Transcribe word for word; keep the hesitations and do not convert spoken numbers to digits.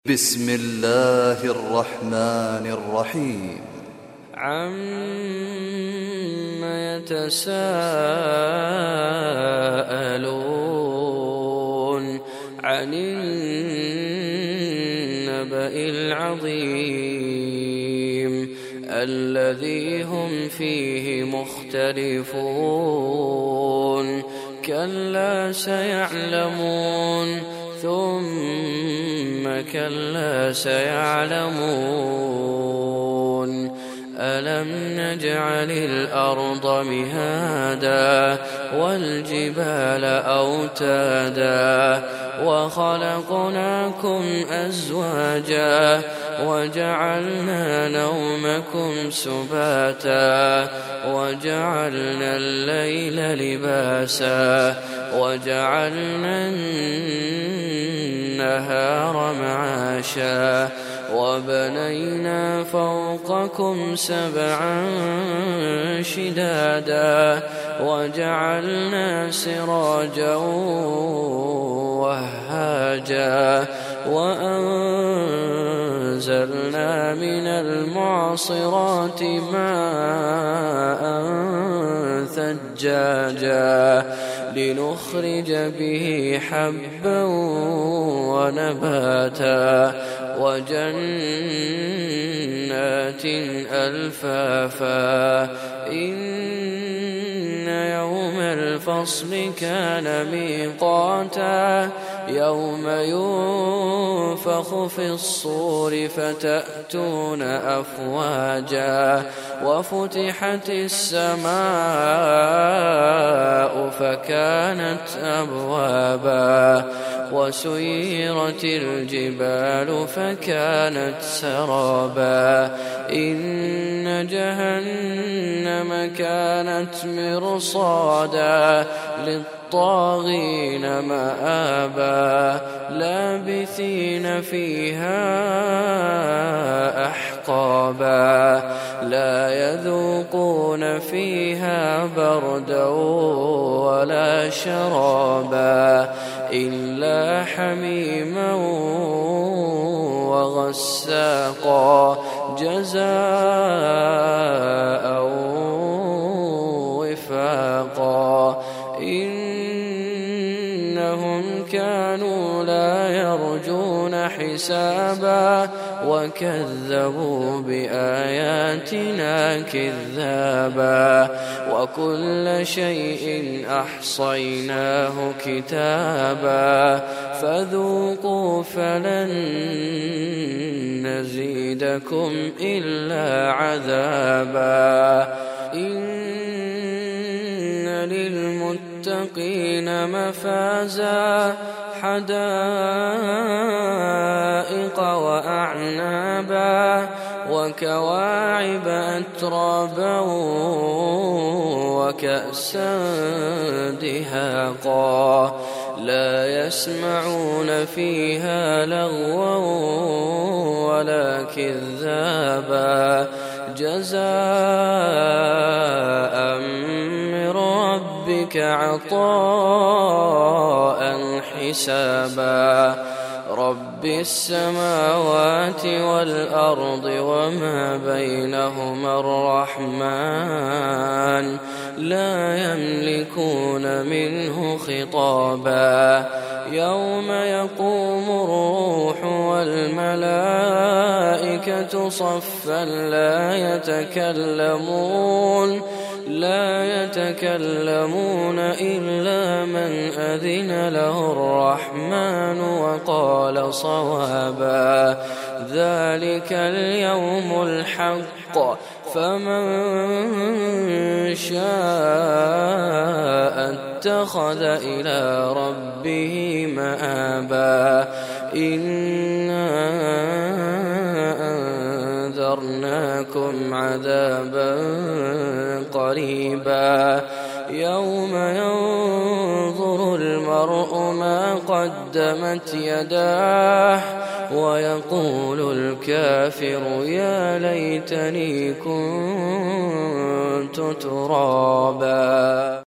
بسم الله الرحمن الرحيم. عَمَّ يتساءلون عن النبأ العظيم الذي هم فيه مختلفون كلا سيعلمون ثم كلا سيعلمون ألم نجعل الأرض مهادا والجبال أوتادا وخلقناكم أزواجا وجعلنا نومكم سباتا وجعلنا الليل لباسا وجعلنا النهار معاشا وبنينا فوقكم سبعا شدادا وجعلنا سراجا وهاجا وأنزلنا من المعصرات ماء ثجاجا لنخرج به حبا ونباتا وجنات ألفافا إن يوم الفصل كان ميقاتا يوم ينفخ في الصور فتأتون أفواجا وفتحت السماء فكانت أبوابا وسيرت الجبال فكانت سرابا إن جهنم كانت مرصادا للطاغين مآبا لابثين فيها أحقابا لا يذوقون فيها بردا ولا شرابا إلا حميما وغساقا جزاء وفاقا إنهم كانوا لا يرجون حسابا وكذبوا بآياتنا كذابا وكل شيء أحصيناه كتابا فذوقوا فلن نزيدكم إلا عذابا إن للمتقين مفازا حدائق وأعنابا وكواعب أترابا وكأسا دهاقا لا يسمعون فيها لغوا ولا كذابا جزاء من ربك عطاء حسابا رب السماوات والأرض وما بينهما الرحمن لا يملكون منه خطابا يوم يقوم الروح والملائكة صفا لا يتكلمون لا يتكلمون إلا من أذن له الرحمن وقال صوابا ذلك اليوم الحق فمن شاء اتخذ إلى ربه مآبا إنا أنذرناكم عذابا قريبا يوم ينظر المرء ما قدمت يداه ويقول الكافر يا ليتني كنت ترابا.